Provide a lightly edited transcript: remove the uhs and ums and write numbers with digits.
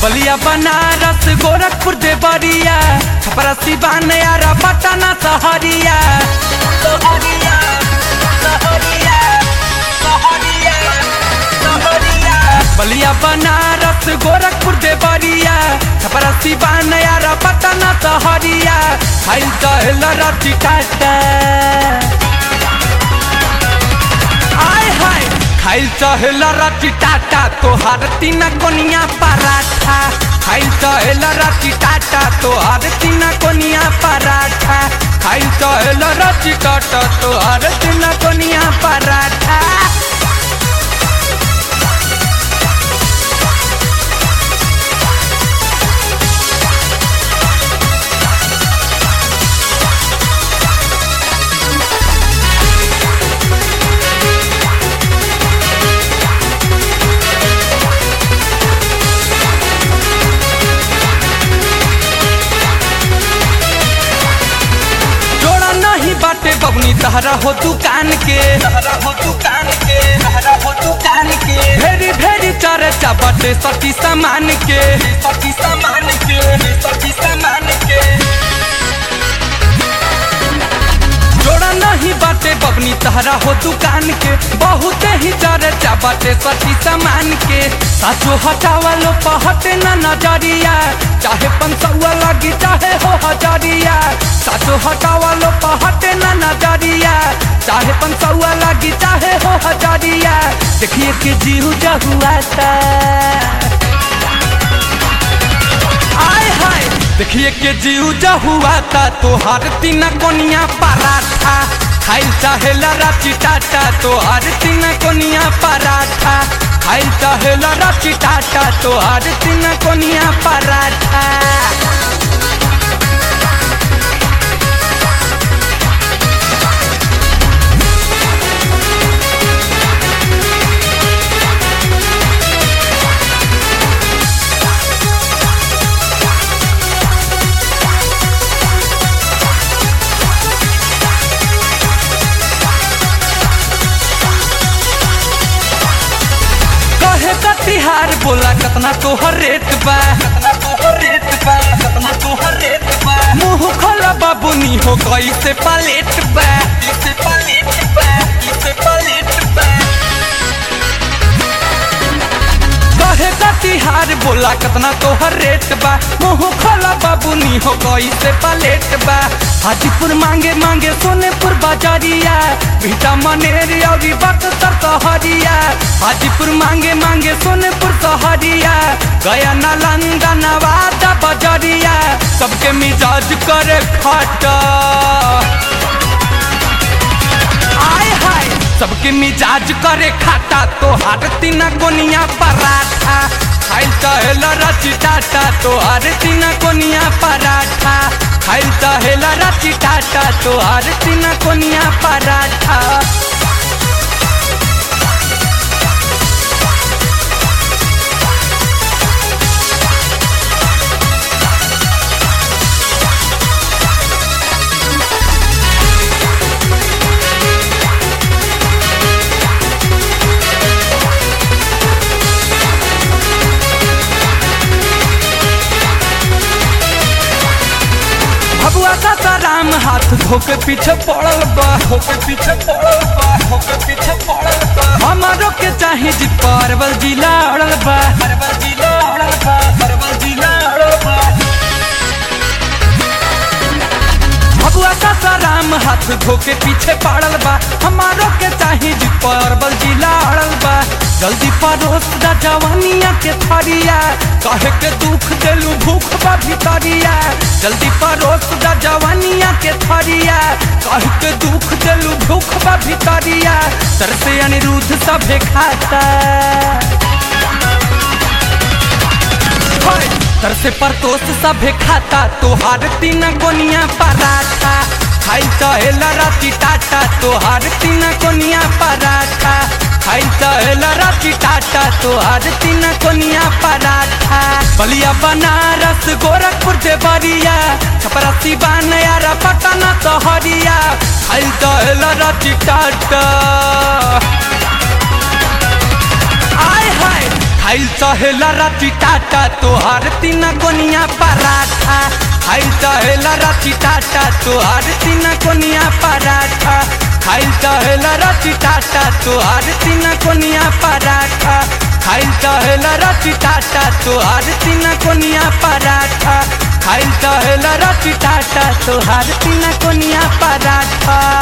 बलिया बनारस गोरखपुर देवरिया छपरा सिवान यारा पटना सहरिया बलिया बनारस गोरखपुर देवरिया छपरा सिवान यारा पटना सहरिया खाइल चहल रची टाटा आय हाय खाइल चहल रची टाटा तोहार तीन कोनिया पराठा खाइल चहल रची टाटा तोहार तीन कोनिया पराठा खाइल चहल रची टाटा तोहार तीन कोनिया पराठा बाटे बबनी तहरा हो दुकान के भेरी भेरी चर्चा बाटे सती सामान के जोड़ा नहीं बाटे बबनी तहरा हो दुकान के बहुत ही चर्चा बाटे सती सामान के साचो हटावा लो पहटे न नजरिया चाहे 500 लगी चाहे हो हजारिया साचो हटावा लो पहटे न नजरिया चाहे 500 लगी चाहे हो हजारिया देखिए कि जीव जहुआ था आय हाय देखिए कि जीव जहुआ था तोहार तीन कोनिया पराठा खाइल चाहे राची टाटा तोहार तीन कोनिया पराठा खाइल चाहे राची टाटा तोहार तीन कोनिया पराठा तिहार बोला कतना तोहर रेट बा मुँह खोला बाबूनी हो गई से पलेट बा कहे का तिहार बोला कतना तोहर रेट बा मुँह खोला बाबूनी हो गई से पलेट बा हाजीपुर मांगे मांगे सोनेपुर बाजारिया भीटा मनेरी और बक्सर सहरिया हाजीपुर मांगे मांगे सोनेपुर सहरिया गया नालंदा नवादा बजरिया सबके मिजाज करे खटा आय हाय सबके मिजाज करे खाटा तोहार तीन कोनिया पराठा खाइल चहल रची टाटा तोहार तीन कोनिया पराठा खाइल चहल रची टाटा तोहार तीन कोनिया पराठा भगवा का राम हाथ धोके पीछे पड़ल बा हमारो के चाहे जी परवल जिला अड़ल बा भगवा का राम हाथ धोके पीछे पड़ल बा हमारो के चाहे जी परवल जिला अड़ल बा जल्दी परोस दा जवानिया के थरिया कहे के दुख देलू भूख बा भितरिया जल्दी परोस दा जवानिया के थरिया कहे के दुख देलू भूख बा भितरिया सर से अनिरुद्ध सभे खाता सर से परतोष सभे खाता तोहार तीन कोनिया पराठा खाइल चहल राची टाटा तोहार तीन कोनिया पराठा खाइल चहल राची टाटा तोहार तीन कोनिया पराठा बलिया बनारस गोरखपुर देवरिया छपरा सिवान यारा पटना सहरिया खाइल चहल राची टाटा आय हाय खाइल चहेला राती टाटा तोहार तीना कोनिया पराठा खाइल चहेला राती टाटा तोहार तीना कोनिया पराठा खाइल चहेला राती टाटा तोहार तीना कोनिया पराठा खाइल चहेला राती टाटा तोहार तीना कोनिया पराठा खाइल चहेला राती टाटा तोहार तीना कोनिया पराठा।